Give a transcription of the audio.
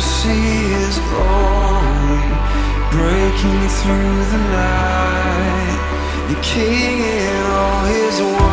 see His glory breaking through the night. The King in all His